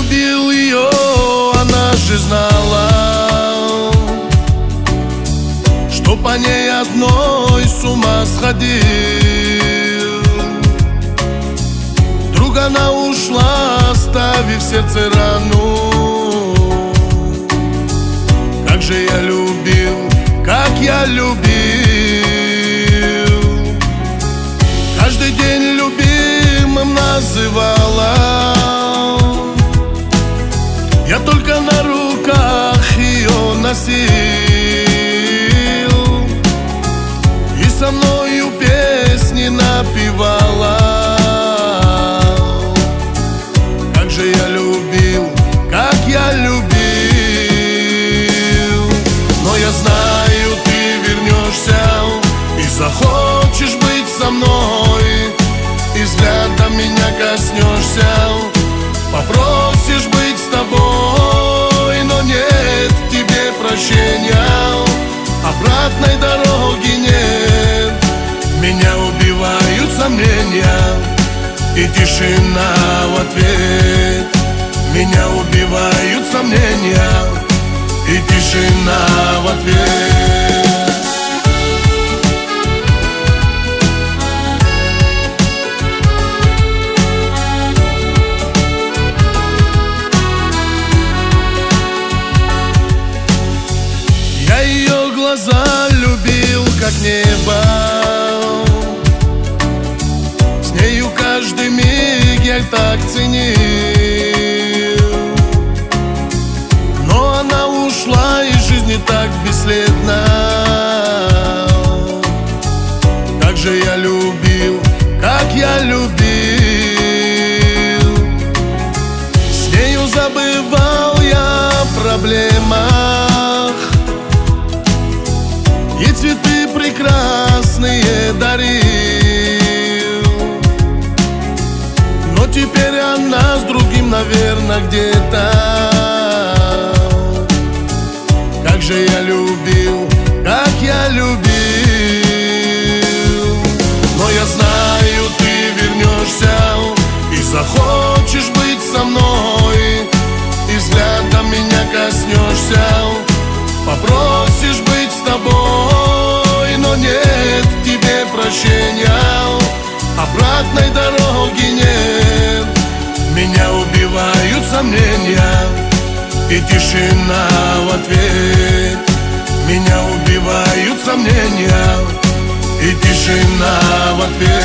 любил ее, она же знала, что по ней одной с ума сходил. Вдруг она ушла, оставив в сердце рану. Как же я любил, как я любил. Каждый день любимым называла. Я только на руках ее носил, и со мною песни напевала. Как же я любил, как я любил. Но я знаю, ты вернешься и захочешь быть со мной, и взглядом меня коснешься, попросишь быть с тобой. Но нет тебе прощения, обратной дороги нет. Меня убивают сомнения и тишина в ответ. Меня убивают сомнения и тишина в ответ. Я ее глаза любил, как небо. С нею каждый миг я так ценил. Но она ушла из жизни так бесследно. Как же я любил, как я любил. С нею забывал я о проблемах и цветы прекрасные дарил. Но теперь она с другим, наверное, где-то. Как же я любил, как я любил. Но я знаю, ты вернешься и захочешь быть со мной, и взглядом меня коснешься, попросишь быть с тобой. Но нет тебе прощения, обратной дороги нет. Меня убивают сомнения и тишина в ответ. Меня убивают сомнения и тишина в ответ.